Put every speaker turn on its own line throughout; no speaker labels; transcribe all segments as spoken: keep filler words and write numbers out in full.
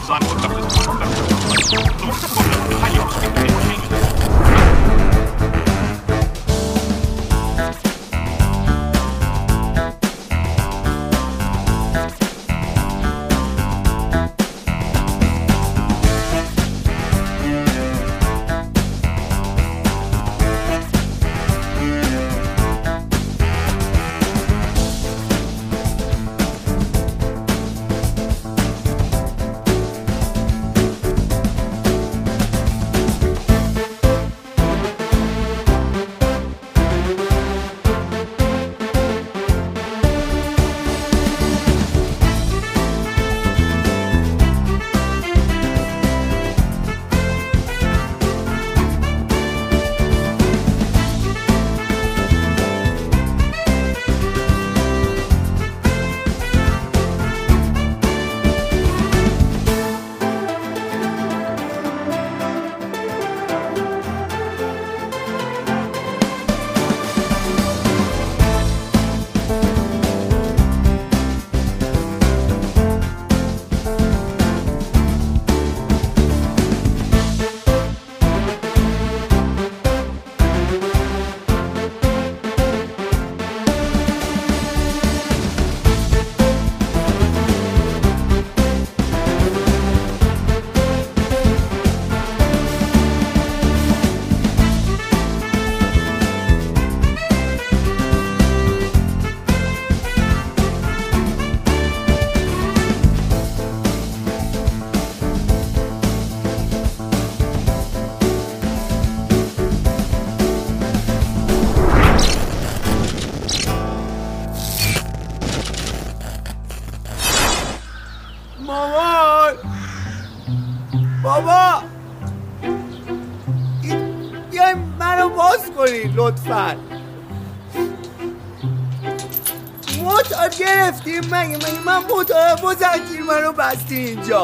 مامان بابا بیایم منو باز کنید لطفا. موتور گرفتیم مگه مگه من موتور با زنجیر منو بستی اینجا.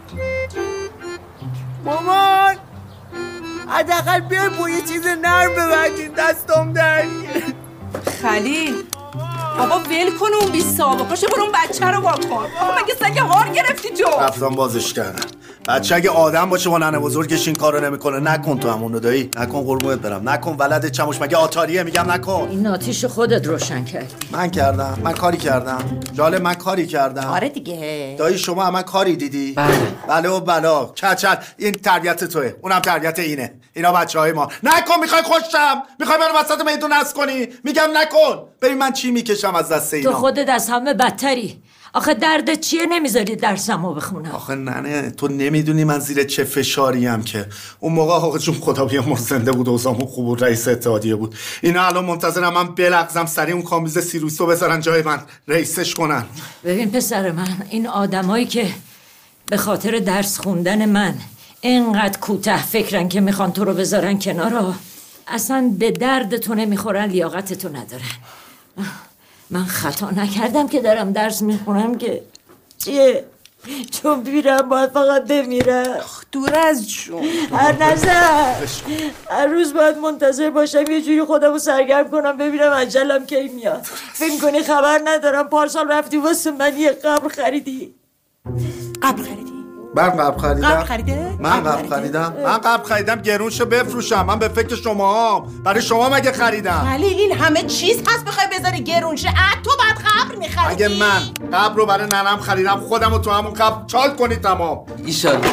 مامان حداقل بیایم با یه چیز نرم ببندید دستم در
خلیل بابا ول کن اون بیست سابقه پاشو برو اون بچه رو واکن. بابا مگه سگ هار گرفتی تو؟
رفتم بازش کردم. بچه اگه آدم باشه با ننه بزرگش این کارو نمیکنه. نکن تو همونو دایی، نکن قربونت برم، نکن ولد چموش. مگه آتاریه؟ میگم نکن.
این آتیش خودت روشن کردی.
من کردم، من کاری کردم. جالب من کاری کردم.
آره دیگه.
دایی شما هم من کاری دیدی؟
بله.
بله و بلا. کچل این تربیت توئه، اونم تربیت اینه. اینا بچهای ما. نکن، میخوای خوشم، میخوای منو وسط میدون نصب کنی. میگم نکن. ببین من چی میکشم از دست اینا.
تو خودت از همه بدتری. آخه دردت چیه نمیذاری درسمو بخونم؟
آخه ننه تو نمیدونی من زیر چه فشاریم که اون موقع آقا جون خدا بیامرز زنده بود و اوضاعمون خوب بود، رئیس اتحادیه بود. اینا الان منتظرم من بلغزم سری اون کامیز سیروسو بذارن جای من رئیسش کنن.
ببین پسر من، این آدمایی که به خاطر درس خوندن من اینقدر کوته فکرن که میخوان تو رو بذارن کنار، اصلا به درد تو نمیخورن، لیاقت تو ندارن. من خطا نکردم که دارم درس میخونم که چیه؟ چون بیرم باید فقط بمیرم.
دور از جون
هر نظر هر روز باید منتظر باشم یه جوری خودمو سرگرم کنم ببینم اجلم کی میاد. فکر کنی خبر ندارم پارسال رفتی واسه من یه قبر خریدی؟
قبر خریدی؟
من قبر خریدم.
قبر خریده؟
من قبر خریدم. من قبر خریدم گرونشو بفروشم. من به فکر شما هم. برای شما مگه خریدم؟
ولی این همه چیز هست بخوای بذاری گرونشه. اه تو بعد قبر میخریدی.
اگه من قبر رو برای ننم خریدم خودم رو تو همون قبر چال کنید تمام.
ایشالله.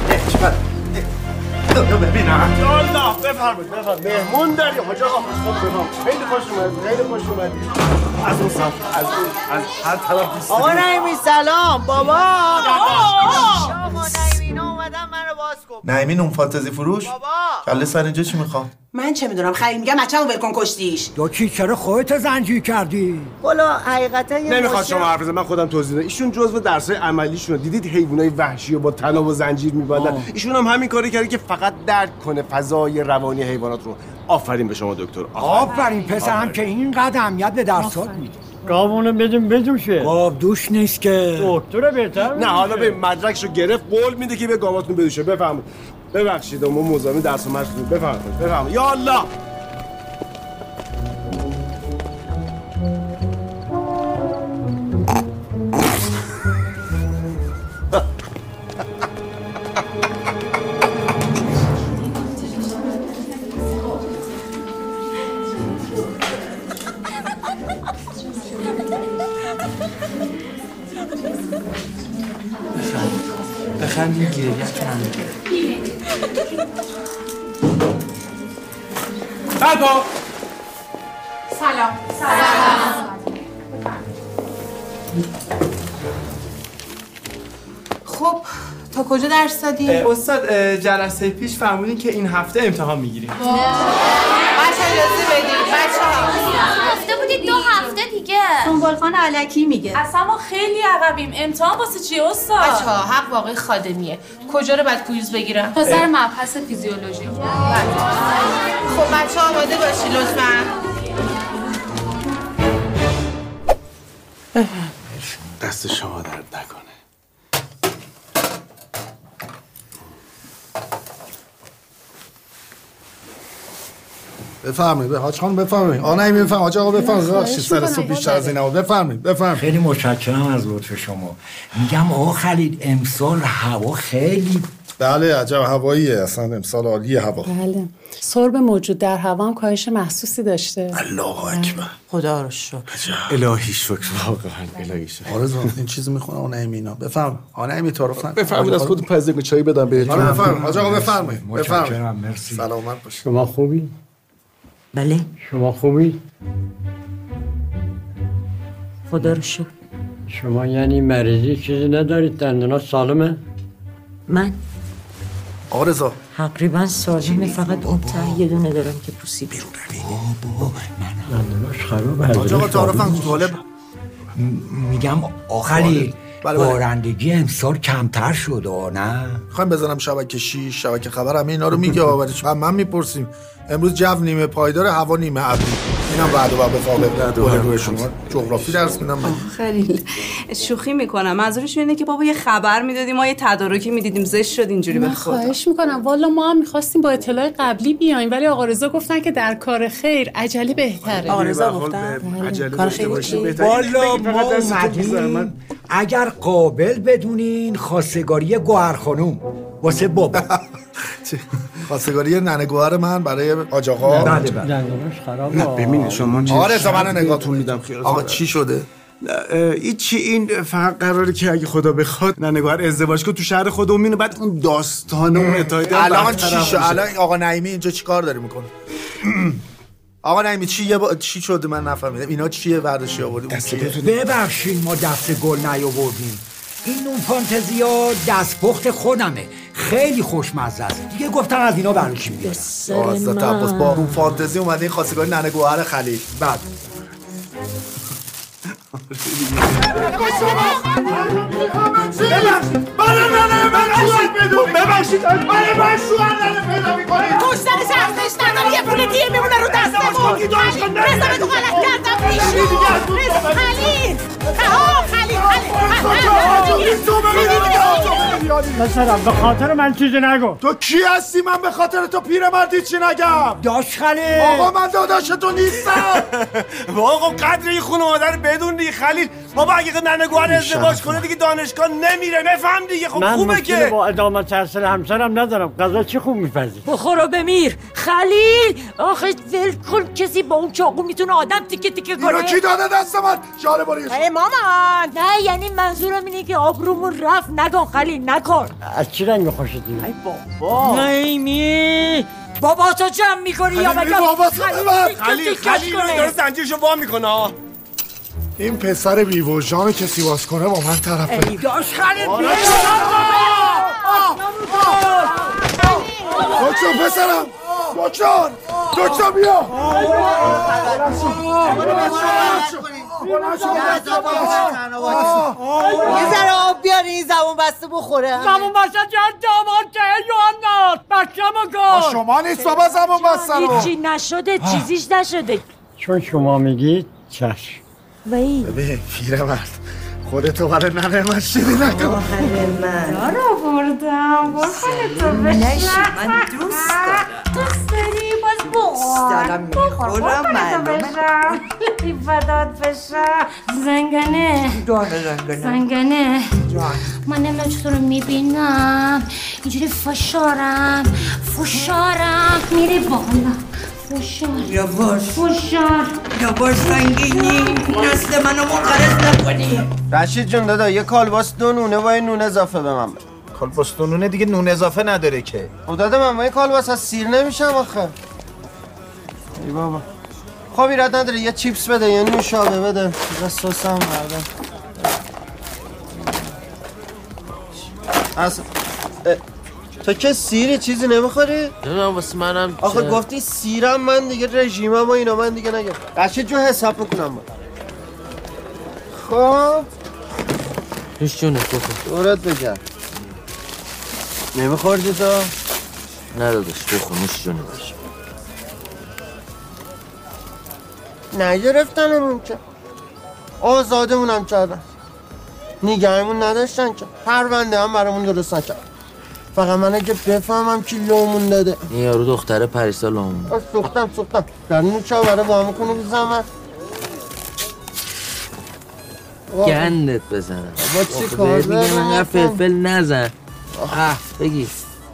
ببینم.
یا الله بفرمایید بفرمایید. مهمون داری حاج آقا. خب بفرمایید. خیلی خوش اومدید. خیلی خوش اومدید. از اون سمت از اون از هر طرف بیست.
آقا نعیمی سلام بابا. شما نعیمینا اومدن منو باز کن.
نعیمین اون فانتزی فروش؟
بابا
کله سر اینجا چی میخوام؟
من چه میدونم خیلی میگم بچه‌مو ول کن کشتیش.
دوکی چرا خودت زنجیر کردی؟
والا حقیقتا یه
نمیخواد شما حرف بزنید، من خودم توضیح بدم. ایشون جزء درسای عملیشونه. دیدید حیوانای وحشی رو با طناب و زنجیر میبندن. ایشون هم همین کاری کرده که فقط درک کنه فضای روانی حیوانات رو. آفرین به شما دکتر.
آفرین پسرم که اینقدر اهمیت به درسات میده.
گاوونو بدیم بدوشه.
گاو دوش نیست که.
دکتر بهتر.
نه حالا به مدرکشو گرفت قول میده که به گاواتون بدوشه. بفهمید. ببخشید ما مزاحم درس و مشق بودیم. بفرمایید. بفرمایید. یا الله.
بخند میگیره یکم
برپا
سلام سلام خب تا کجا درس دادی؟
استاد جلسه پیش فرمودین که این هفته امتحان میگیریم.
بچه اجازه بدید بچه‌ها
هفته بودید دو هفته دیگه.
سنبالخان علکی میگه.
اصلا ما خیلی عقبیم. امتحان واسه چیه استاد؟
بچه‌ها حق واقعی خادمیه. کجا رو بعد کویز بگیرم؟
تا سر مبحث فیزیولوژی.
خب بچه‌ها آماده باشید لطفاً.
دست شما درد نکنه. بفرمایید به حاج خانم بفرمایید. آ نه میفهم حاج آقا بفرمایید. ببخشید سر صبح بیشتر از اینم. بفرمایید بفرمایید.
خیلی متشکرم از لطف شما. میگم آقا خلید امسال هوا خیلی
بله عجب هواییه، اصلا امسال عالیه هوا.
بله سرب موجود در هوا هم کاهش محسوسی داشته.
الله اکبر.
خدا رو شکر.
الهی شکر واقعا الهی شکر.
آرزو این چیزی میخونه اون ایمینا. بفرم. آن ایمی تعارف نکن.
بفرمایید از خود پزدگی چای بدم بهتون.
بفرمایید حاج آقا بفرمایید.
متشکرم مرسی.
سلامت باشید.
شما خوبی؟
بله
شما خوبی؟
خدا رو شکر.
شما یعنی مریضی چیزی ندارید؟ دندونا سالمه؟
من
آرزو
تقریبا سالمه، فقط اون ته یه دونه دارم که پوسی بیرون
بابا دندوناش خرابه.
حاج آقا تعارفم طالب
میگم آخری بارندگی امسال کمتر شده نه؟
میخوایم بزنم شبکه شیش شبکه خبر همه اینا رو میگه ولی هم من میپرسیم امروز جو نیمه پایدار هوا نیمه ابری. اینم بعد و بعد بفاقه گل روی شما جغرافی درس میدم.
خیلی شوخی میکنم. منظورش اینه که بابا یه خبر میدادی ما یه تدارکی میدیدیم زشت شد اینجوری به خدا.
خواهش میکنم والا ما هم میخواستیم با اطلاع قبلی بیایم ولی آقا رضا گفتن که در کار خیر عجله بهتره.
آقا رضا گفتن
کار خیر بهتره.
والا ما اومدیم اگر قابل بدونین خواستگاری گوهر خانوم واسه بابا.
خواستگاری ننه گوهر من برای حاج آقا.
بله بله.
دندوناش خرابه.
نه ببینید شما چه
آره منو نگاهتون میدم. آقا چی شده؟
این چی این فقط قراره که اگه خدا بخواد ننه گوهر ازدواج کنه تو شهر خودمون بعد اون داستان اون اتایده
الان چی شد؟ الان آقا نعیمی اینجا چیکار داره میکنه؟ آقا نعیمی چی یه با... چی شده من نفهمیدم. اینا چیه برداشتی آوردیم؟
ببخشید ما دست گل نیاوردیم. این اون فانتزیا دست پخت خودمه، خیلی خوشمزه است دیگه. گفتم از اینا برای بیارم.
حضرت عباس با اون فانتزی اومده این خواستگاری ننه گوهر خلیل.
بعد
ببخشید برای من شوهر ننه پیدا میکنید.
کشتن شخصش نداری یه پول دیگه میمونه رو دستمون. رضا به تو غلط کردم بیشون. خلیل ها خلیل
مثلا به خاطر من چیزی نگو.
تو کی هستی من به خاطر تو پیرمردی چی نگم؟
داش خلیل.
آقا من داداش تو نیستم.
آقا قدر این خانواده رو بدون دیگه خلیل. بابا اگه ننه گوهر ازدواج کنه دیگه دانشگاه نمیره. بفهم دیگه. خب خوبه که
من با ادامه تحصیل همسرم ندارم. غذا چی خوب میپزی؟
بخور و بمیر. خلیل آخه ول کن. کسی با اون چاقو میتونه آدم تیکه تیکه کنه؟
اینو کی داده دست من؟ جاله باریش.
ای مامان. نه یعنی منظورم اینه که آبرومون رفت. نگن خلیل نکن.
از چی رنگ خوشت میاد؟
ای بابا نعیمی بابا تو جمع میکنی یا بگم
بابا تو ببر.
خلیل خلیل رو داره زنجیرشو وا میکنه.
این پسر بیوجانو کسی باز کنه با من طرفه.
ای داش خلیل بیا.
دکتر پسرم دکتر دکتر بیا.
یه ذره آب بیاری این زبون بسته بخوره.
زبون بسته جان داماد که یوحنا بچه‌مو کن.
شما نیست بابا زبون بسته رو.
هیچی نشده چیزیش نشده.
چون شما میگید چشم.
وای
ببین پیرمرد خودتو برای ننه من شیری نکن.
آخر من
رو بردم برخانه تو بشم.
من دوست دارم.
دوست داری باز بخور.
دارم میخورم معلومه.
خیلی بدات بشم. زنگنه
جان زنگنه
زنگنه
جان
من نمیدونم چطور رو میبینم اینجوری فشارم فشارم میری بالا
فشار
یواش
فشار
یواش سنگینی نسل منو منقرض نکنی.
رشید جون دادا یه کالباس دو نونه با نون اضافه به من بده.
کالباس دو نونه دیگه نون اضافه نداره که.
خب دادا من با این کالباس از سیر نمیشم آخه. ای بابا خب ایراد نداره یه چیپس بده یه نوشابه بده یه سس هم بردم. اصلا تو که سیری چیزی نمیخوری؟
نه واسه منم
آخه گفتی سیرم من دیگه رژیمم و اینا من دیگه نگم. رشید جون حساب بکنم من. خب
نوش جونه بخور.
دورت بگم نمیخوردی تو؟
نه داداش بخور نوش جونه باش.
نگرفتنمون که آزادمونم کردن نگهمون نداشتن که پرونده هم برامون درست نکرد. فقط من اگه بفهمم کی لومون داده.
این یارو دختره پریسا لومون
داده سوختم سوختم در نون چا برای با همه کنه بزنم
گندت بزنم
با چی کار
دارم میگم انقدر فلفل نزن. اه بگی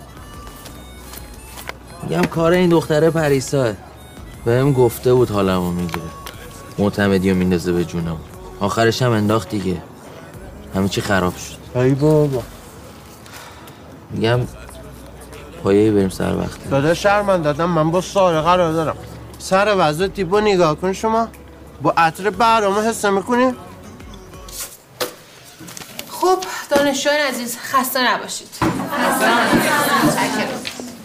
میگم کار این دختره پریساه بهم گفته بود حالمو میگیره معتمدیو میندازه به جونم. آخرش هم انداخت دیگه همه چی خراب شد.
ای بابا
میگم پایه‌ای بریم سر وقتی.
داده شرمن دادم من با ساره قرار دارم. سر وضع تیپو نگاه کن شما با عطر برامو حس میکنی؟
خب دانشجویان عزیز خسته نباشید. خسته نباشید.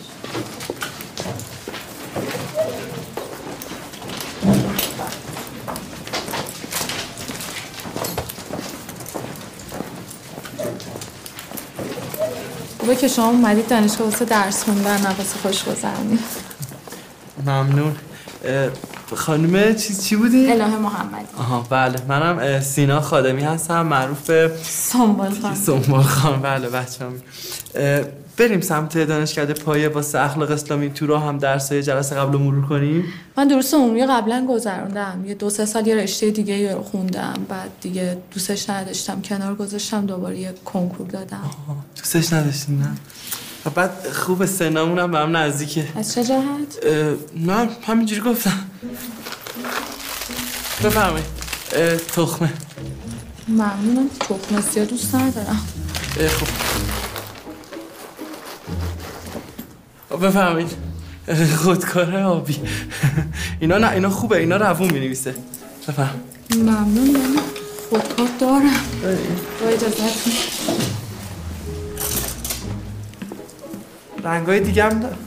خوبه که شما اومدید دانشگاه واسه درس خوندن نه واسه خوش گذرونی.
ممنون. خانم چیز چی بودی؟
الهه محمدی.
آها بله منم سینا خادمی هستم معروف به
سنبال خان.
سنبال خان بله بچه‌ام. بریم سمت دانشکده پایه واسه اخلاق اسلامی تو راه هم درسای جلسه قبل مرور کنیم.
من دروس عمومی قبلا گذروندم یه دو سه سال یه رشته دیگه رو خوندم بعد دیگه دوستش نداشتم کنار گذاشتم دوباره یه کنکور دادم.
آها دوستش نداشتین نه؟ بعد خوب سنامون هم به هم نزدیکه.
از چه جهت؟
نه همینجوری گفتم. بفرمایید تخمه.
ممنونم تخمه سیاه دوست ندارم.
خب بفهمید خودکاره آبی اینا نه اینا خوبه اینا روون می‌نویسه. بفهم.
ممنون من خودکار دارم. با اجازهتون.
رنگای دیگه هم دارم.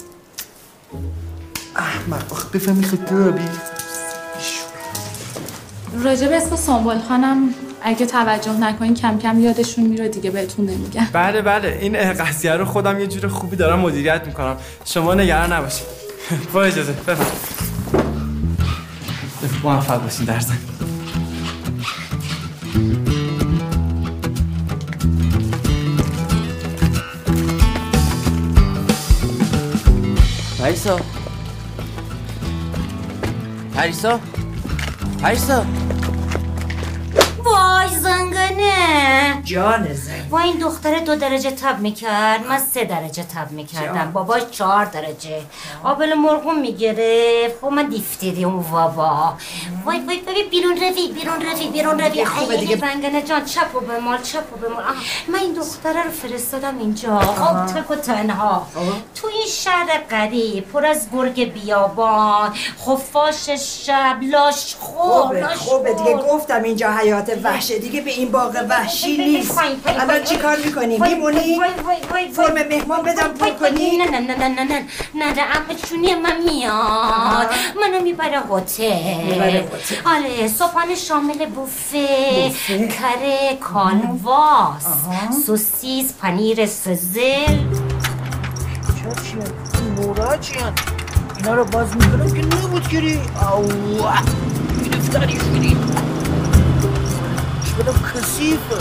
احمد آخه بفهمی خودکار آبی.
راجع به اسم سنبال خانم اگه توجه نکنین کم کم یادشون میره دیگه بهتون نمیگم.
بله بله این قضیه رو خودم یه جور خوبی دارم مدیریت میکنم. شما نگران نباشید. با اجازه بفرم. موفق باشین در زن.
پریسا پریسا پریسا
وای زنگانه
جان زنگ
وای این دختره دو درجه تب میکرد من سه درجه تب میکردم باباش چهار درجه آبل مرغوم میگرفت و من دیفتری اون بابا وای وای وای بیرون روی بیرون روی بیرون روی خوبه دیگه زنگانه جان چپ و بمال چپ و بمال من این دختره رو فرستادم اینجا خب تک و تنها تو این شهر غریب پر از گرگ بیابان خفاش شب لاش خور
خوبه خوبه دیگه گفتم اینجا حیات وحشه دیگه به این باغ وحشی نیست. الان چی کار میکنی؟ میمونی؟ فرم مهمان بدم پر کنی؟
نه نه نه نه نه نه نه نه اما چونی من میاد منو میبره هتل. آره صبحانه شامل بوفه کره کالواس سوسیس پنیر سزل
چه چیه؟ مورا چیه؟ اینا رو باز میکنم که نبود گیری اوه گرفتاری شدی چقدر کثیفه.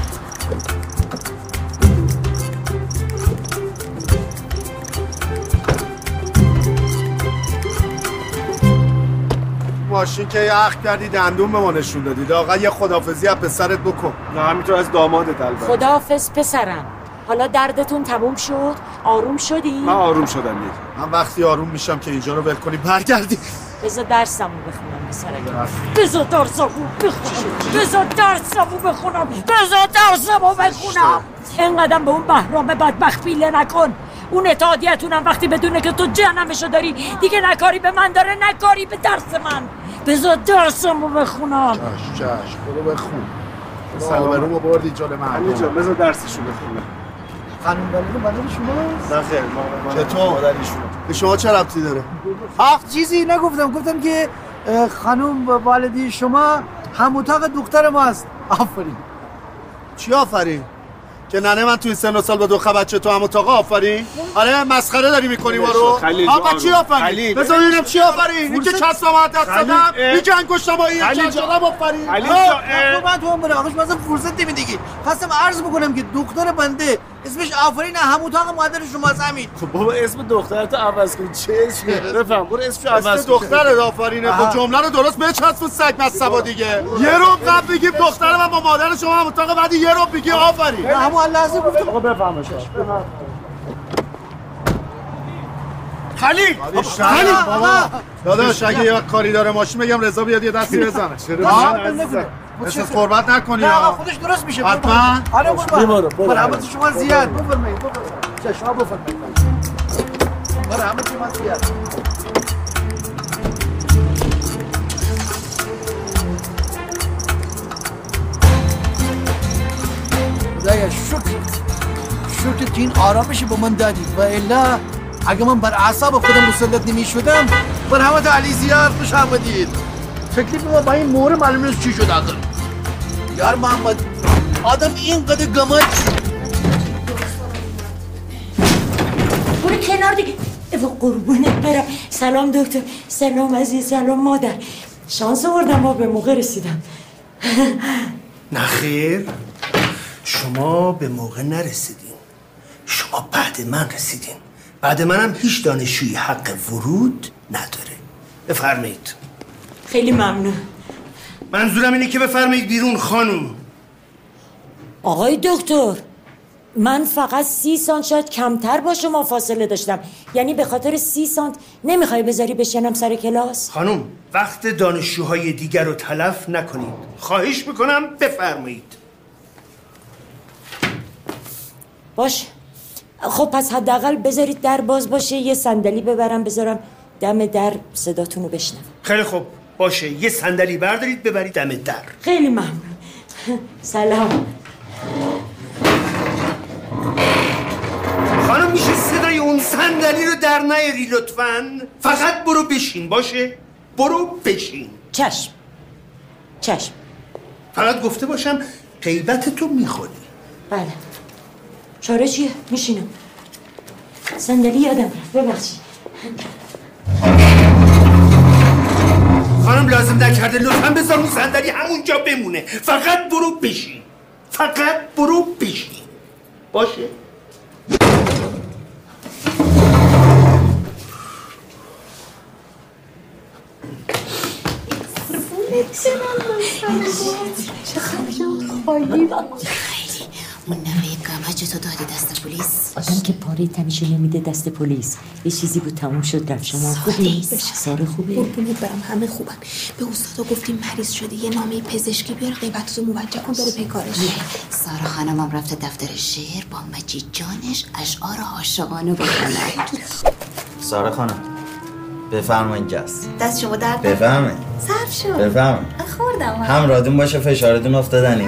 ماشین که یخ کردی دندون به ما نشون دادید آقا یه خدافظی از پسرت بکن.
نه همینطور از دامادت البته.
خداحافظ پسرم. حالا دردتون تموم شد؟ آروم شدی؟
من آروم شدم میگی.
من وقتی آروم میشم که اینجا رو ول کنی برگردی.
بذار درسمو بخونم بسرک. بذار درسمو بخونم. بذار درسمو بخونم. بذار درسمو بخونم. اینقدر به اون بهرام بدبخت پیله نکن. اون اتحادیتونم وقتی بدونه که تو جهنمشو داری دیگه نکاری به من داره نکاری به درس من. بذار درسمو بخونم.
چش چش برو بخون. سلام رو بردی جلو من.
علی جان بذار درسشو بخونه.
خانم والد مادر شما؟
نه خیر
چطور؟
مادرشون.
به شما چه ربطی داره؟
آخ چیزی نگفتم، گفتم که خانم والدی شما هم اتاق دختر ما است. آفرین.
چی آفرین؟ که ننه من توی سن و سال با دو بچه تو هم اتاق آفرین؟ آره مسخره داری میکنی ما رو؟ آقا چی آفرین؟ بذار ببینم چی آفرین؟ این که چسبم از دست دادم، این که انگشتم با این چشم آفرین.
علی جان من تو عمر آخرش مثلا فرصت نمیدی. خواستم عرض بکنم که دختر بنده اسمش آفرین هم اتاق مادر شماست همین.
خب بابا اسم دخترتو عوض کن. چه اسمیه؟ بفهم برو اسمشو عوض کن.
اسم دخترت آفرینه. خب جمله رو درست بچسبون سگ مصبا دیگه. یه رو قبل بگیم دختر من با مادر شما هم اتاق، بعد یه رو بگی آفرین.
همون لحظه گفتم.
آقا بفهمش.
خلیل خلیل بابا داداش اگه یه کاری داره ماشین بگم رضا بیاد یه دستی بزنه. چرا من مثل قربت نکنی
نه
ها.
خودش درست میشه.
حتما.
آره قربان. مرحمت شما زیاد. بفرمایید بفرمایید. شما بفرمایید. مرحمت شما زیاد. خدایا شکر شکر که این آرامشی به من دادی و الا اگه من بر اعصاب خودم مسلط نمی شدم. مرحمت علی زیاد خوش آمدید. فکر ما با این مور معلوم نیست چی شد آخر. یار محمد آدم اینقدر گمج
برو کنار دیگه. ایوا قربونت برم. سلام دکتر. سلام عزیز. سلام مادر. شانس آوردم ما به موقع رسیدم.
نخیر شما به موقع نرسیدین. شما بعد من رسیدین. بعد منم هیچ دانشجویی حق ورود نداره. بفرمایید.
خیلی ممنون.
منظورم اینه که بفرمایید بیرون خانم.
آقای دکتر من فقط سی سانت شاید کمتر با شما فاصله داشتم. یعنی به خاطر سی سانت نمیخوای بذاری بشینم سر کلاس؟
خانم وقت دانشجوهای دیگر رو تلف نکنید. خواهش میکنم بفرمایید.
باش. خب پس حداقل بذارید در باز باشه. یه صندلی ببرم بذارم دم در صداتون رو بشنوم.
خیلی خوب باشه. یه صندلی بردارید ببرید دم در.
خیلی ممنون. سلام.
خانم میشه صدای اون صندلی رو در نیاری لطفاً؟ فقط برو بشین باشه؟ برو بشین.
چشم چشم.
فقط گفته باشم غیبت تو میخوری.
بله. چاره چیه؟ میشینم. صندلی یادم رفت ببخشید.
خانم لازم نکرده لطفاً بذار اون صندلی همونجا بمونه. فقط برو بشین. فقط برو بشین. باشه؟
اون نوه گمج تو دادی دست پلیس؟
آدم که پاره تمیشه نمیده دست پلیس. یه چیزی بود تموم شد رفت. شما خوبی؟ ساره خوبی؟
قربونت برم همه خوبن. به استادا گفتیم مریض شده یه نامه پزشکی بیار غیبتتو موجه کن بره پیکارش. سارا خانمم رفته دفتر شعر با مجید جانش اشعار عاشقانه بکنه.
سارا خانم بفرمایید اینجاست.
دست شما درد
بفرمایید.
صرف شد.
بفرمایید.
خوردم.
هم رادون باشه فشاردون افتادنی.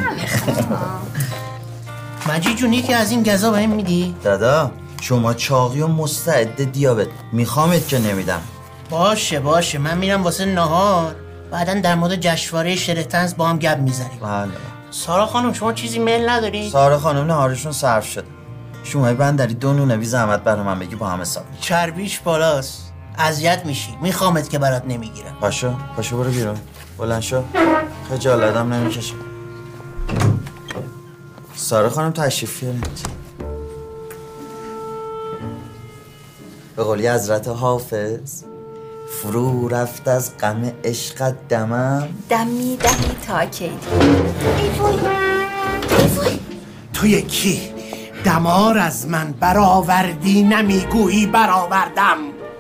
مجید جون یکی از این گزا بهم میدی؟
دادا شما چاقی و مستعد دیابت میخوامت که نمیدم.
باشه باشه من میرم واسه نهار. بعداً در مورد جشنواره شعر طنز با هم گپ میزنیم.
بله.
سارا خانم شما چیزی میل نداری؟
سارا خانم نهارشون صرف شد. شما بندری دو نونه بی زحمت برای من بگی با هم حساب.
چربیش بالاست. اذیت میشی. میخوامت که برات نمیگیرم.
پاشو پاشو برو بیرون. بلند شو. خجالتم نمیکشه. سارا خانم تشریف بیارید. به قولی حضرت حافظ فرو رفت از غم عشقت دمم
دمی دمی تا کی. ای وای ای وای.
تو یکی دمار از من برآوردی نمیگویی برآوردم.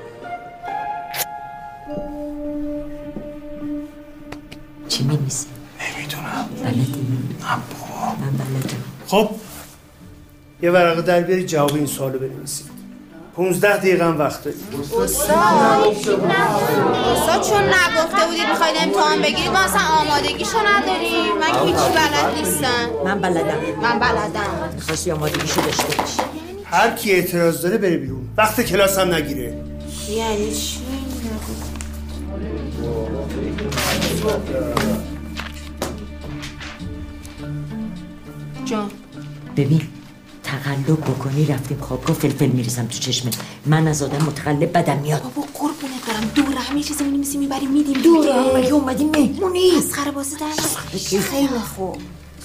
چی می‌نویسی؟
نمیدونم.
بلدی؟
نه بابا.
من بلدم.
خب یه ورقه در بیاری جواب این سوالو بنویسید. پونزده دقیقه هم وقت دارید.
استاد استاد چون نگفته بودید میخواید امتحان بگیرید ما اصلا آمادگیشو نداریم. من که هیچی بلد نیستم.
من بلدم.
من بلدم.
می‌خواستی آمادگیشو داشته باشی.
هر کی اعتراض داره بره بیرون. وقت کلاس هم نگیره.
یعنی چی؟ جان
ببین تقلب بکنی رفتیم خوابگاه فلفل میریزم تو چشمت. من از آدم متقلب بدم میاد.
بابا قربونت برم دوره همه چیزی می‌نویسی میبریم میدیم
دوره مگه اومدیم مهمونی
مسخره بازی در خیلی خوب.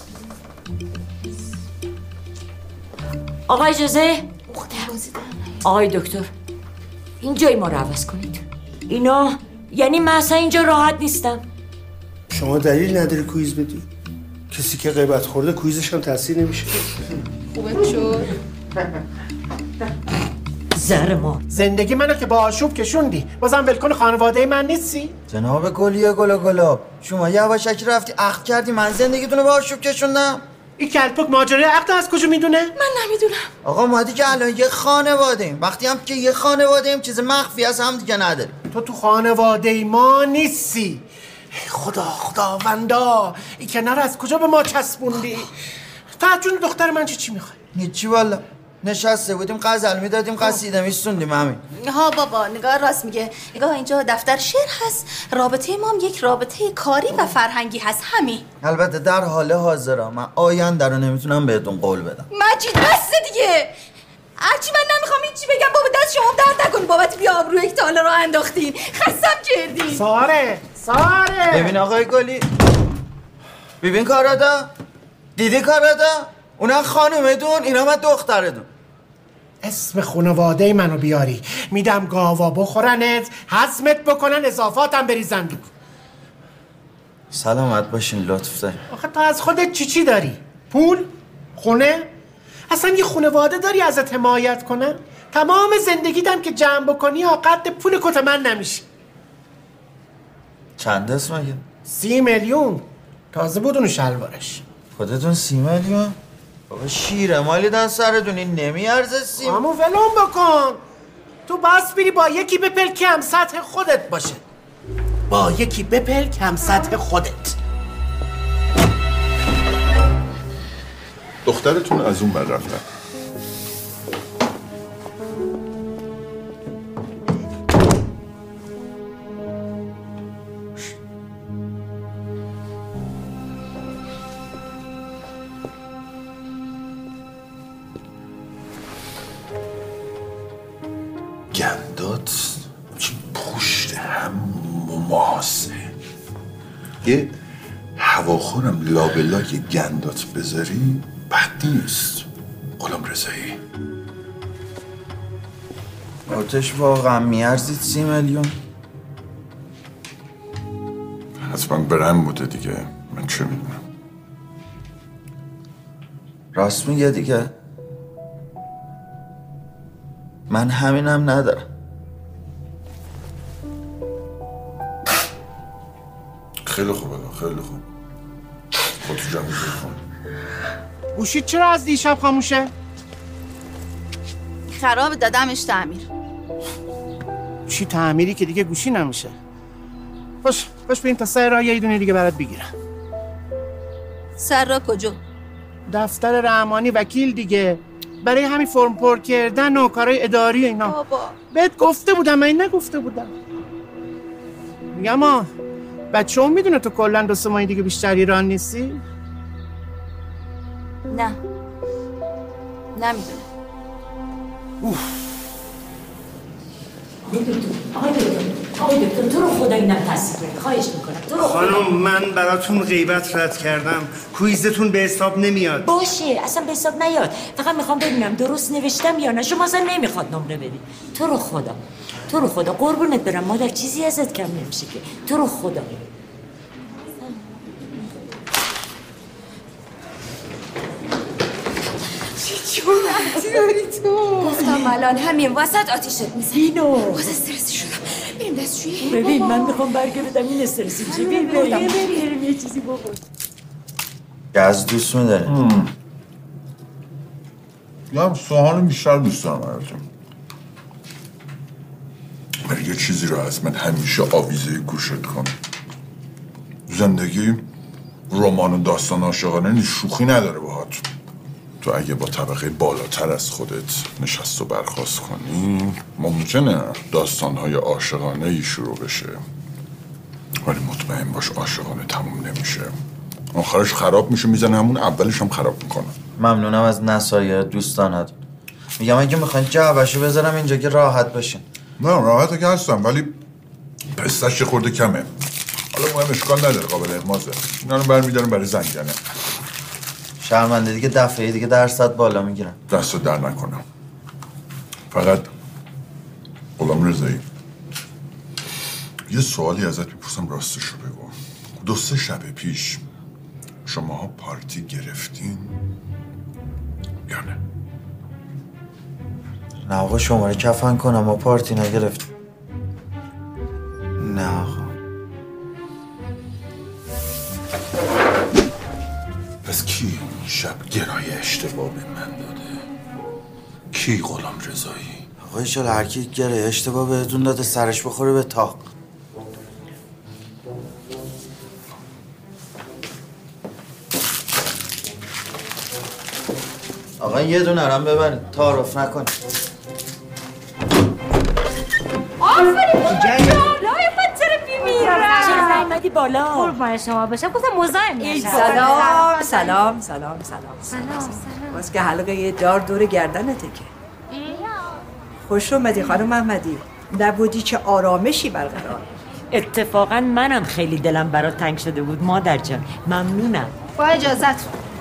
آقا اجازه آقای دکتر این جای ما رو عوض کنید. اینا یعنی من اصلا اینجا راحت نیستم.
شما دلیل نداری کویز بدی؟ کسی که غیبت خورده کویزش هم تاثیر نمیشه.
خوبت شد؟
زهر ما
زندگی منو که با آشوب کشوندی بازم ولکن خانواده من نیستی؟
جناب گلیه گل گلاب شما یواشکی رفتی عقد کردی من زندگیتونو با آشوب کشوندم؟
این کلپک ماجرای عقد از کجا میدونه؟
من نمیدونم.
آقا ما دیگه الان یه خانواده ایم. وقتی هم که یه خانواده ایم چیز مخفی از هم دیگه نداریم.
تو تو خانواده ما نیستی. خدا خداوندا این کنار از کجا به ما چسبوندی؟ فقط جون دختر من چی چی میخوای؟
هیچی والا نشسته بودیم غزل میدادیم قصیده میستوندیم همین.
ها بابا نگاه راست میگه. نگاه اینجا دفتر شعر هست. رابطه ما هم یک رابطه کاری و فرهنگی هست همین.
البته در حال حاضرم من آینده رو نمیتونم بهتون قول بدم.
مجید بسته دیگه. هرچی من نمیخوام هیچی بگم بابا دست شما درد نکن بابت بی آبرویی که تا حالا راه انداختین. خستم کردین.
ساره ساره
ببین آقای گلی ببین کارادا دیدی کارادا اونا خانومدون اینا من دختردون.
اسم خانواده منو بیاری میدم گاوا بخورنت هضمت بکنن اضافاتم بریزن دور.
سلامت باشین لطف داری.
آخه تا از خودت چی چی داری؟ پول؟ خونه؟ اصلا یه خانواده داری ازت حمایت کنن؟ تمام زندگیتم که جمع بکنی قد پول کت من نمیشه.
چند اسم مگه؟
سی میلیون تازه بود اونو شلوارش.
خودتون سی میلیون؟ بابا شیره مالی دن سردون این نمیارزه سی
اما ولون بکن. تو بس بری با یکی بپل که هم سطح خودت باشه. با یکی بپل که هم سطح خودت.
دخترتون از اون بر رفتن. گندات چی پشت هم مماسه. یه هواخورم لابلای گندات بذاری بد نیست. غلام رضایی
آتش واقعا میارزید سی میلیون؟
حتما برم بوده دیگه من چه میدونم.
راست میگه دیگه من همینم ندارم.
خیلی خوبه خیلی خوب. خودتو جمع کن.
گوشیت چرا از دیشب خاموشه؟
خراب دادمش تعمیر.
چی تعمیری که دیگه گوشی نمیشه. باش باش بریم تا سر راه یه دونه دیگه برات بگیرم.
سر راه کجا؟
دفتر رحمانی وکیل دیگه. برای همین فرم پر کردن و کارهای اداری و اینا.
بابا
بهت گفته بودم من این نگفته بودم. میگم ما بچه هم میدونه تو کلن دو سه ماهی دیگه بیشتر ایران نیستی؟
نه نمیدونه.
آقای دکتر آقای دکتر تو رو خدا اینم تصدیق کنید خواهش میکنم. تو رو
خانم من براتون غیبت رد کردم. کویزتون به حساب نمیاد.
باشه اصلا به حساب نیاد. فقط میخوام ببینم درست نوشتم یا نه. شما اصلا نمیخواد نمره بدی. تو رو خدا تو رو خدا قربونت برم مادر چیزی ازت کم نمیشه که. تو رو خدا
چی داری تو؟ گفتم الان همین وسط آتیشت میزنی.
اینو
باز استرسی شدم. بریم دستشویی.
ببین من میخوام برگه بدم این استرسی چی بریم بریم یه چیزی بخور.
گز دوست میداری؟
یا هم سوهان بیشتر دوست دارم براتون. ولی یه چیزی رو از من همیشه آویزه گوشت کن. زندگی رمان و داستان عاشقانه نیست، شوخی نداره باهات. تو اگه با طبقه بالاتر از خودت نشست و برخاست کنی ممکنه داستانهای عاشقانه ای شروع بشه، ولی مطمئن باش عاشقانه تموم نمیشه. آخرش خراب میشه، میزنه همون اولش هم خراب میکنه.
ممنونم از نصایح دوستانت. میگم اگه میخواین جعبشو بذارم اینجا که راحت باشین.
نه راحته که هستم، ولی پستش خورده کمه. حالا مهم اشکال نداره، قابل احمازه. اینا رو برمیدارم برای زنگنه.
شرمنده دیگه، دفعه دیگه درصد بالا میگیرم.
دستو در نکنم. فقط غلام رضایی یه سوالی ازت میپرسم راستشو بگو. دو سه شب پیش شماها پارتی گرفتین یا نه؟
نه آقا شماره کفن کنم، ما پارتی نگرفتیم. نه آقا.
پس کی اون شب گرای اشتباه به من داده؟ کی غلام رضایی؟
آقا ایشالا هر کی گرای اشتباه بهتون داده سرش بخوره به تاق. آقا یه دونه هم ببرید، تعارف نکن.
آفرین بالای پتر بیمیرم.
چرا اومدی بالا؟
قربان شما باشم، گفتم مزاحم نشم.
سلام سلام سلام سلام سلام. باز که حلقه یه دار دور گردنته که. خوش اومدی خانم محمدی. نبودی چه آرامشی برقرار.
اتفاقا منم خیلی دلم برات تنگ شده بود مادر جان. ممنونم.
با اجازت.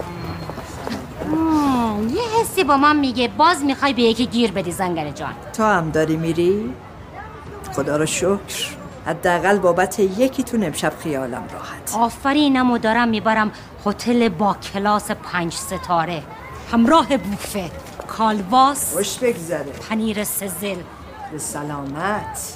یه حسی با من میگه باز میخوای به یکی گیر بدی زنگره جان.
تو هم داری میری؟ خدا رو شکر. حداقل بابت یکیتون امشب خیالم راحت.
آفرینمو دارم میبرم هتل با کلاس پنج ستاره، همراه بوفه، کالباس،
خوش بگذره،
پنیر سزل.
به سلامت.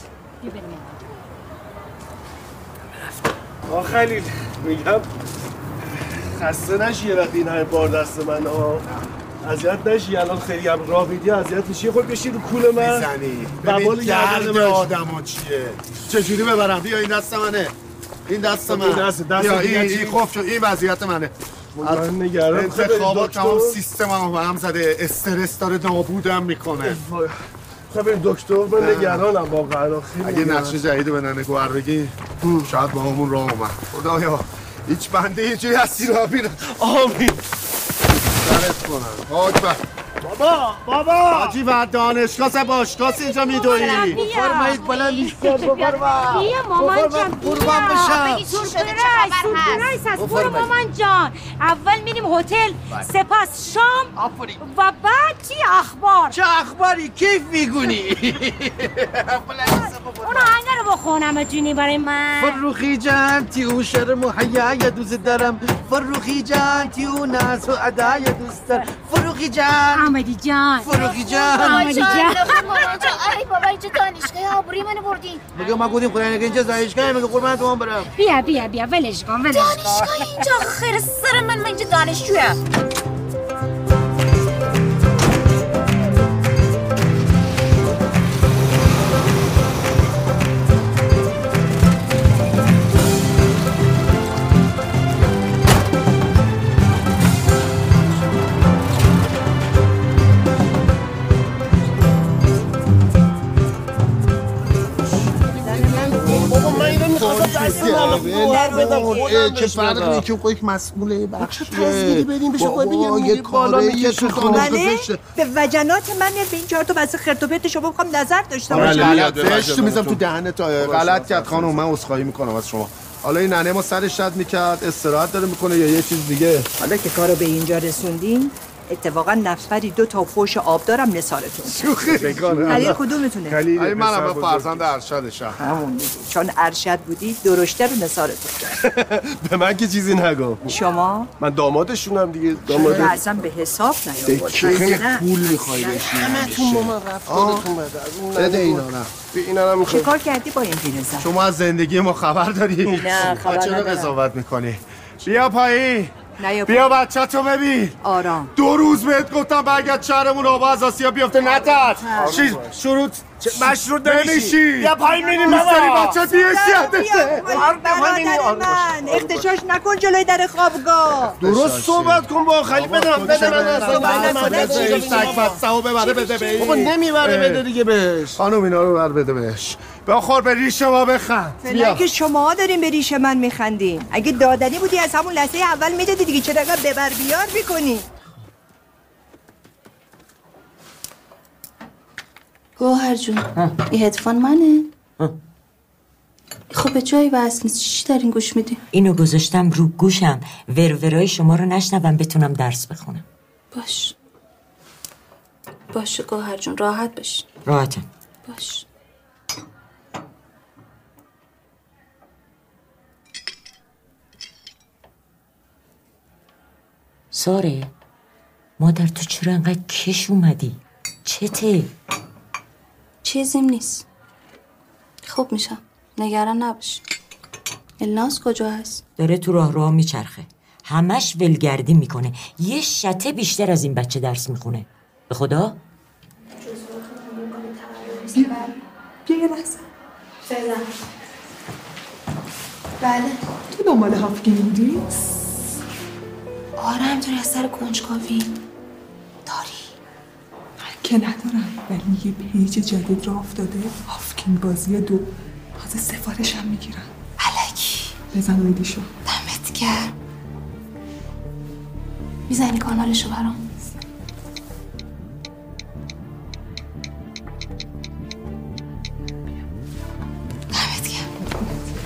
آه خلیل میگم خسته نشی یه وقتی این همه بار دست من ها. اذیت نشی، الان خیلی هم راه میدی اذیت میشی. خود بشی رو کول من
میزنی.
ببین
درد آدم ها چیه؟ چجوری ببرم؟ بیا این دست منه، این دست من.
این دست دست
بیا این این خوف شد، این وضعیت منه.
من نگرم.
انتخابات تمام سیستم هم به هم زده، استرس داره نابودم میکنه.
خب این دکتر من نگرانم واقعا.
اگه نقشه جدید به ننه گوهر بگی شاید با همون راه اومد. خدایا هیچ بنده یه جوری هستی را بیره. آمین. درست کنم. حاج بر
بابا بابا
حاجی و دانشگاه سه باشگاه اینجا میدویی.
بفرمایید بلند نیستید. بفرمایید.
بیا مامان جان بیا.
قربان بشم.
سورپرایز سورپرایز هست. برو مامان جان. اول میریم هتل، سپس شام و بعد چی اخبار؟
چه اخباری؟ کیف میگونی؟
اون آهنگ رو بخونم جونی برای من.
فروخی جان تی اون شرم و حیای دوست دارم. فروخی جان تی اون ناز و ادای دوست دارم. فروخی جان
آمدی جان.
فروخی جان
آمدی جان.
مامان جان ای بابا اینجا دانشگاه آبروی منو بردین.
میگه ما گفتیم خدای نگه اینجا دانشگاه میگه قربان تو هم برم.
بیا بیا بیا ولش کن ولش کن.
دانشگاه اینجا خیر سر من من اینجا دانشجوام.
چه فرق میکنه که خودش مسئوله بخشیه.
چه تصمیمی بدیم بشه خود بگیم
یه کاری که تو خانه گذاشته.
به وجنات من به این چهار تا بس خرت و پرت شما بخوام نظر داشته باشم.
غلط بهش میذارم تو دهنت. غلط کرد خانم، من عذرخواهی میکنم از شما. حالا این ننه ما سرش رد میکرد، استراحت داره میکنه یا یه چیز دیگه؟
حالا که کارو به اینجا رسوندین اتفاقا نفری دو تا فوش آب دارم نثارتون.
شوخی میکنه.
خلیل کدومتونه؟
خلیل منم با فرزند ارشد شهر.
همون دیگه. چون ارشد بودی درشته رو نثارتون.
به من که چیزی نگو.
شما؟
من دامادشونم دیگه. داماد
اصلا به حساب نیاورد.
خیلی پول میخوای بشی.
همتون مامان رفت خودتون بده.
بده اینا نه.
اینا هم میخوام.
چیکار کردی با این پیرزن؟
شما از زندگی ما خبر داری؟
نه خبر
چرا
ندارم.
قضاوت میکنی؟ بیا پایین.
نه
بیا بچه تو ببین.
آرام.
دو روز بهت گفتم برگرد شهرمون آبا از آسیا بیفته نتر. شیش شروط
مشروط
نمیشی.
یا پایین میریم بابا.
دوست داری بچه دیسیادته.
برادر من اختشاش نکن جلوی در خوابگاه.
درست صحبت کن با خلیل. بده من بده من اصلا
بده سگ بسته و ببره بده بهش.
بابا نمیبره بده دیگه بهش.
خانم اینا رو بر بده بهش. بخور به ریش ما بخند.
فعلا که شما دارین به ریش من میخندین. اگه دادنی بودی از همون لحظه اول میدادی دیگه، چرا انقدر ببر بیار میکنی؟
گوهر جون این هدفون منه؟ خب به جایی وصل نیست. چی دارین گوش میدی؟
اینو گذاشتم رو گوشم ورورای شما رو نشنوم بتونم درس بخونم.
باش باشه گوهر جون راحت باش.
راحتم.
باش.
ساره مادر تو چرا انقدر کش اومدی؟ چته؟
چیزیم نیست. خوب میشم نگران نباش. الناس کجا هست؟
داره تو راه راه میچرخه، همش ولگردی میکنه. یه شته بیشتر از این بچه درس میخونه. به خدا؟
بیا یه لحظه.
فعلا بله.
تو دنبال هافگین بودی؟
آره همینطوری از سر کنجکاوی. داری؟
من که ندارم، ولی یه پیج جدید راه افتاده، هافگین بازی دو. تازه سفارش هم میگیرن.
الکی
بزن آیدیشو.
دمت گرم. میزنی کانالشو برام؟ دمت گرم.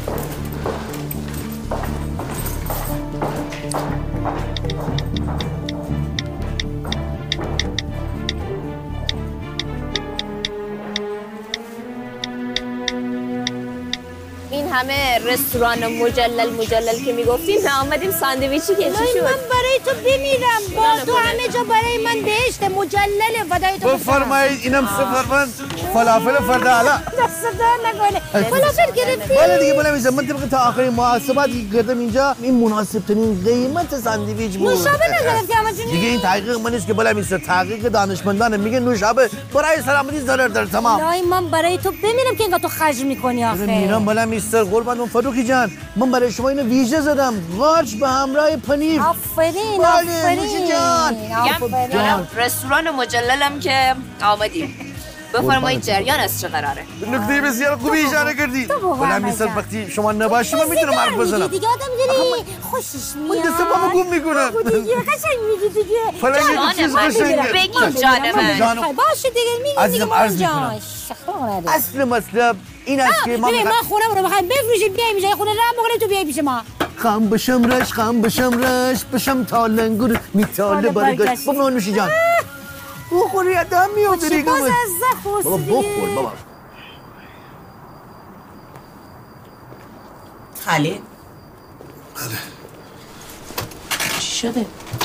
این همه رستوران مجلل مجلل که میگفتیم نه آمدیم ساندویچی که چی شد؟
من برای تو بمیرم با تو همه جا برای من بهشت مجلله فدای تو
بفرمایید اینم سفرمند فلافل فردا علا
دست در نکنه فلافل گرفتی؟
بله دیگه بله میزم من طبق تا آخرین محاسباتی کردم اینجا این مناسب ترین قیمت ساندویچ بود.
نوشابه نگرفتی اما جونی؟
دیگه این تحقیق من نیست که بله میسته تحقیق دانشمندانه میگه نوشابه برای سلامتی ضرر داره. تمام.
نه من برای تو بمیرم که اینقدر تو خرج میکنی آخه.
میرم بله میستر قربان اون فروخی جان من برای شما اینو ویژه زدم قارچ به همراه پنیر.
آفرین
آفرین نوش جان.
میگم رستوران مجللم که آمدیم. بفرمایید جریان از چه قراره؟
نکته بسیار خوبی اشاره کردید. بله میستر وقتی شما نباشی من میتونم حرف بزنم.
دیگه آدم داری خوشش میاد.
من دست پامو گم میکنم.
دیگه قشنگ میگی دیگه.
فلان یه چیز قشنگه.
بگین جان من.
باشه دیگه میگی دیگه
عرض میکنم. اصل مطلب این است که ما
ببین ما خونمون رو بخوایم بفروشیم بیایم اینجا خونه رم بکنیم تو بیای پیش ما.
خم بشم رش خم بشم رش بشم تا لنگور میتاله برگشت. بابا نوشی جان بخوری ادم میاد دیگه.
باز از زخوص
بابا بخور بابا.
خلیل
بله
چی شده؟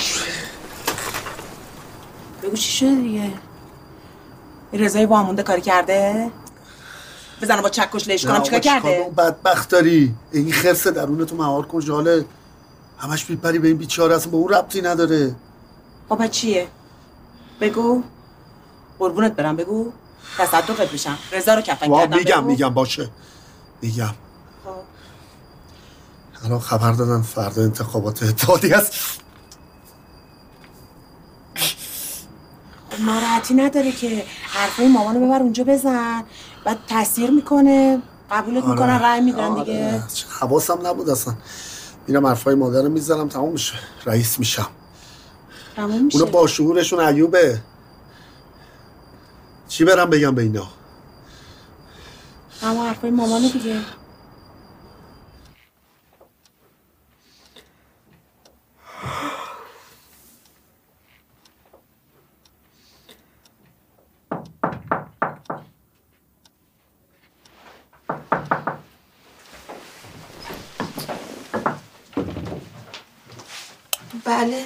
بگو چی شده دیگه؟ این رضای وامونده کاری کرده؟ بزنم با چکش لیش کنم چیکار کرده؟
بدبخت داری این خرس درونتو مهار کن جاله همش میپری به این بیچاره اصلا با اون ربطی نداره.
بابا چیه؟ بگو قربونت برم بگو تصدقت بشم. رضا رو کفن کردم
میگم
بگو.
میگم باشه میگم. الان خبر دادن فردا انتخابات اتحادیه است.
ناراحتی نداره که حرفای مامانو ببر اونجا بزن بعد تاثیر میکنه قبولت
آره.
میکنن رای میدن
آره.
دیگه.
حواسم نبود اصلا. میرم حرفای مادرم میزنم تموم میشه رئیس میشم.
تموم میشه.
اونا با شعورشون عیوبه. چی برم بگم به اینا؟
اما حرفای مامانو دیگه.
بله.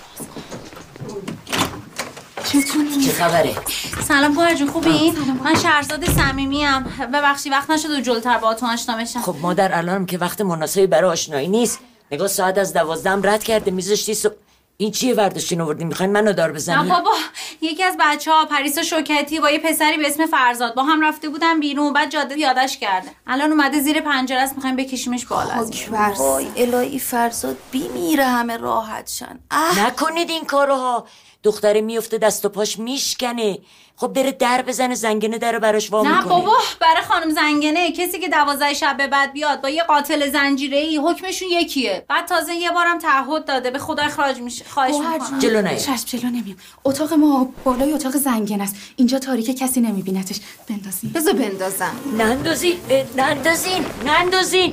چطوری؟ چه خبره؟
سلام پوهر جون خوبی؟ من شهرزاد صمیمی ام. ببخشید وقت نشد و جلوتر باهاتون آشنا بشم.
خب مادر الانم که وقت مناسبی برای آشنایی نیست. نگاه ساعت از دوازدهم رد کرده میذاشتی صبح. این چیه ورداشتین آوردین؟ میخواین منو دار بزنی؟
نه بابا، یکی از بچه‌ها پریسا شوکتی با یه پسری به اسم فرزاد با هم رفته بودن بیرون، بعد جاده یادش کرده. الان اومده زیر پنجره است، میخوایم بکشیمش بالا.
وای الهی فرزاد بیمیره همه راحت شن.
نکنید این کارها. دختره میفته دست و پاش میشکنه. خب بره در بزنه، زنگنه در براش وا میکنه.
نه بابا، برای خانم زنگنه کسی که دوازده شب به بعد بیاد با یه قاتل زنجیره‌ای حکمشون یکیه. بعد تازه یه بارم تعهد داده به خدا اخراج میشه. خواهش میکنم
جلو نیا.
چشم جلو نمیام. اتاق ما بالای اتاق زنگنه است. اینجا تاریکه، کسی نمیبینتش. بندازین.
بذار بندازم.
نندازین نندازین نندازین.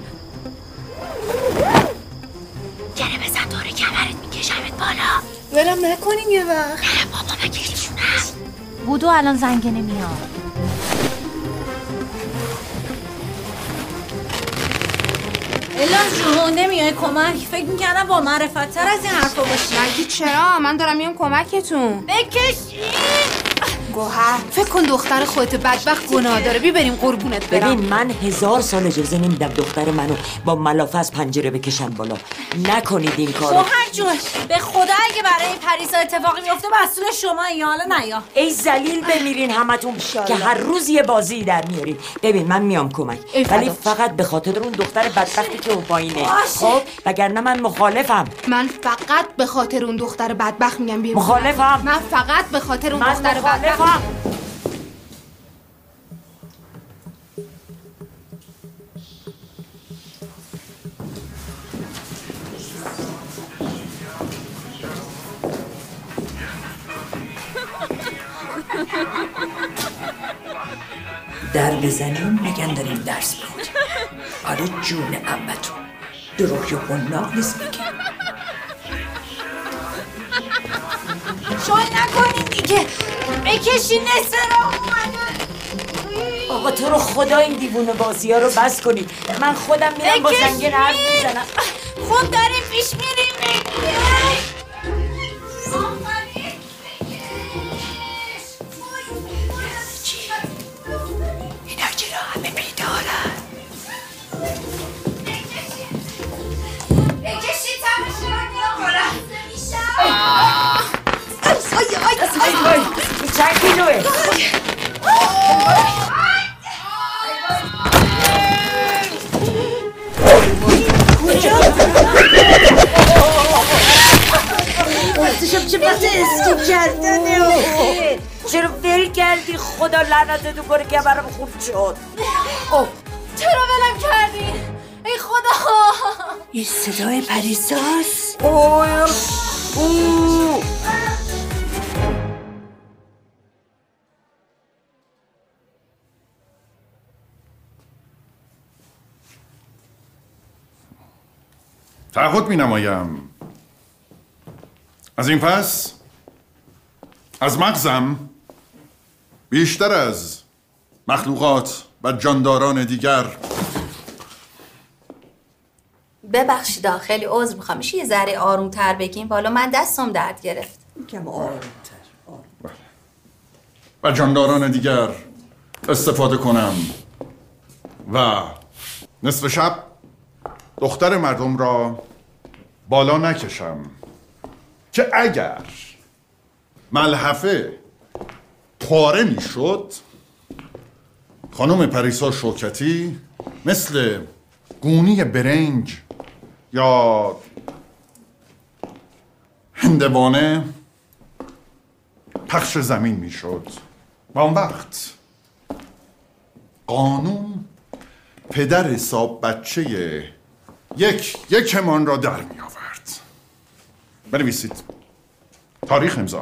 گره بزن داره کمرت میکشمت بالا.
ولم نکنین یه وقت.
نه بابا بگیرشون هست.
بودو الان زنگنه میاد.
الان جون نمیای کمک؟ فکر میکردم با معرفت تر از این حرفا باشی. مگه چرا؟ من دارم میام کمکتون. بکشین. گوهر فکر کن دختر خودت بدبخت گناه داره. بی بریم قربونت برم.
ببین من هزار سال اجازه نمیدم دختر منو با ملافه از پنجره بکشن بالا. نکنید این کارو.
گوهر جون به خدا اگه برای این پریسا اتفاقی میفته مسئول شما یا حالا نیا.
ای ذلیل بمیرین همتون که هر روز یه بازی در میارین. ببین من میام کمک، ولی فقط به خاطر اون دختر بدبختی که اون پایینه. خب وگرنه من مخالفم.
من فقط به خاطر اون دختر بدبخت میگم بیرون.
مخالفم.
من فقط به خاطر اون
من
دختر بدبخت.
در بزنیم نگن داریم درس میخونیم. آره جون عمتون دروغ و قناق نیست میگه.
شوی نکنین دیگه. بکشین نصف راه اومده.
آقا تو رو خدا این دیوونه بازی ها رو بس کنید. من خودم میرم با زنگن حرف میزنم.
خود داریم پیش میریم.
اینا چرا همه بیدارن؟
بکشین تمش رو نخورم.
آی آی آی آی
این چند کیلوه؟
وقتشم چه وقت اسکی کردنه.
چرا ول کردی؟ خدا لعنتتو کنه که برام خوب شد.
چرا ولم کردی؟ ای خدا.
این صدای پریساست.
اوه اوه
تعهد می نمایم از این پس از مغزم بیشتر از مخلوقات و جانداران دیگر.
ببخشید خیلی عذر میخوام. میشه یه ذره آرومتر بگیم؟ بالا من دستم درد گرفت.
کم آرومتر.
و جانداران دیگر استفاده کنم و نصف شب دختر مردم را بالا نکشم که اگر ملحفه پاره میشد خانم پریسا شوکتی مثل گونی برنج یا هندوانه پخش زمین میشد و اون وقت قانون پدر حساب بچه یک یکمان را در می آورد. بنویسید. تاریخ امضا.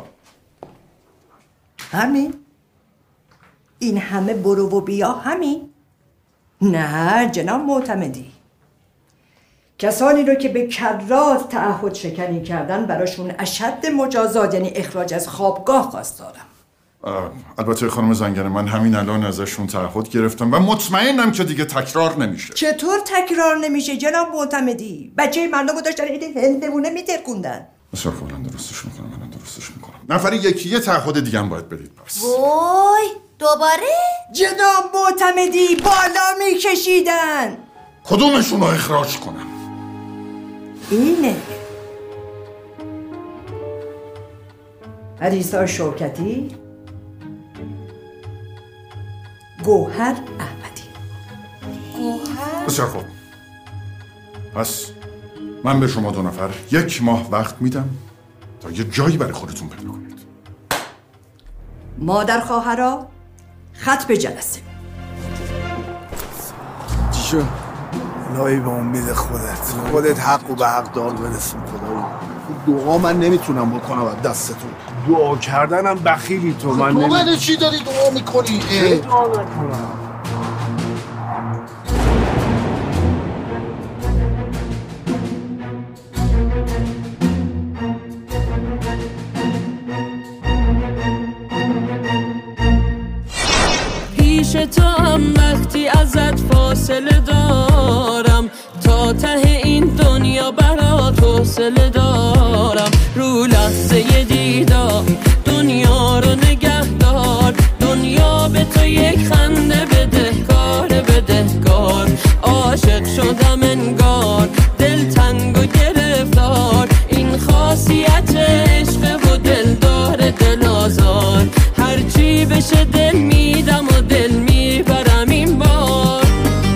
همین؟ این همه برو و بیا همین؟ نه جناب معتمدی، کسانی رو که به کرات تعهد شکنی کردن براشون اشد مجازات یعنی اخراج از خوابگاه خواستارم.
البته خانم زنگنه من همین الان ازشون تعهد گرفتم و مطمئنم که دیگه تکرار نمیشه.
چطور تکرار نمیشه جناب معتمدی؟ بچه مردم رو داشتن این هندوونه میترکوندن.
بسیار خوب، الان درستش میکنم الان درستش میکنم. نفری یکی یه تعهد دیگه هم باید بدید. پس
وای دوباره؟
جناب معتمدی بالا میکشیدن.
کدومشون رو اخراج کنم؟
اینه پریسا شوکتی، گوهر احمدی.
گوهر؟
بسیار خوب. پس من به شما دو نفر یک ماه وقت میدم تا یه جایی برای خودتون پیدا کنید.
مادر خواهرا خط به جلسه.
چی شد؟ الهی به امید خودت خودت حق و به حق دار برسون. خدایی دعا من نمیتونم بکنم از دستتون.
دعا کردنم بخیلی تو. من
تو
نمی...
من چی داری دعا میکنی؟
چه دعا نکنم؟
پیش تو هم وقتی ازت فاصله دارم، تا ته این دنیا برات حوصله دارم. رو لحظه دیدار دنیا رو نگه دار، دنیا به تو یک خنده بدهکار بدهکار. عاشق شدم انگار دل تنگ و گرفتار، این خاصیت عشق و دل داره دل آزار. هرچی بشه دل میدم و دل میبرم این بار.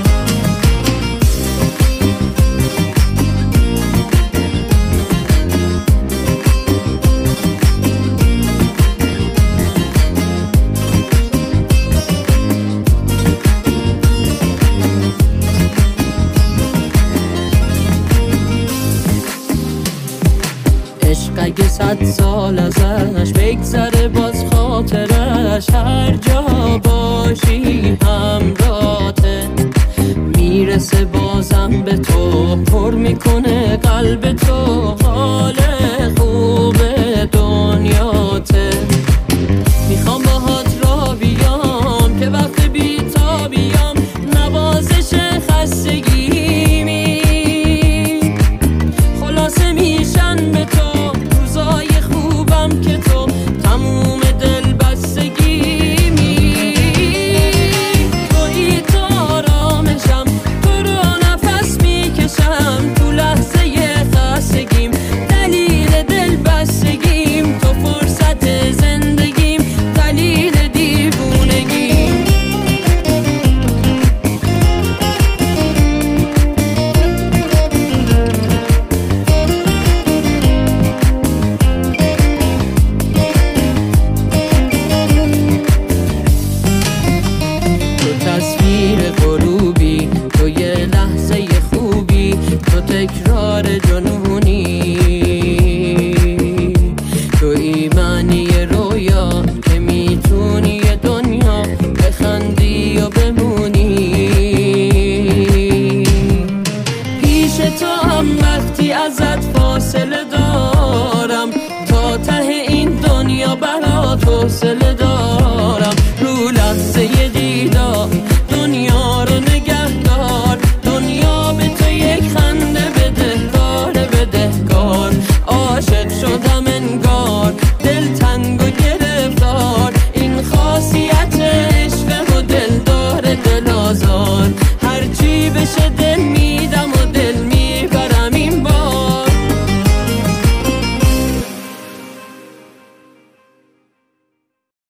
عشق اگه صد سال ازش بگذره باز خاطرش هر جا باشی همراته. میرسه بازم به تو پر میکنه قلب تو، حال خوب دنیاته. میخوام باهات را بیام که وقت بی تا بیام نوازش خستگیمی خلاصه میشن به تو روزای خوبم که تو تموم دل بستگی می. توی تو آرامشم، تو رو نفس میکشم، تو لحظه خستگیم دلیل دل بستگیم، تو فرصت زندگیم دلیل دیوونگیم. تصویر غروبی، تو یه لحظه خوبی، تو تکرار جنونی، تو ایمانی رویا که میتونی یه دنیا بخندی و بمونی. پیش تو هم وقتی ازت فاصله دارم، تا ته این دنیا برات حوصله دارم. رو لحظه دیدار دنیا رو نگه دار، دنیا به تو یک خنده بدهکار بدهکار. عاشق شدم انگار دل تنگ و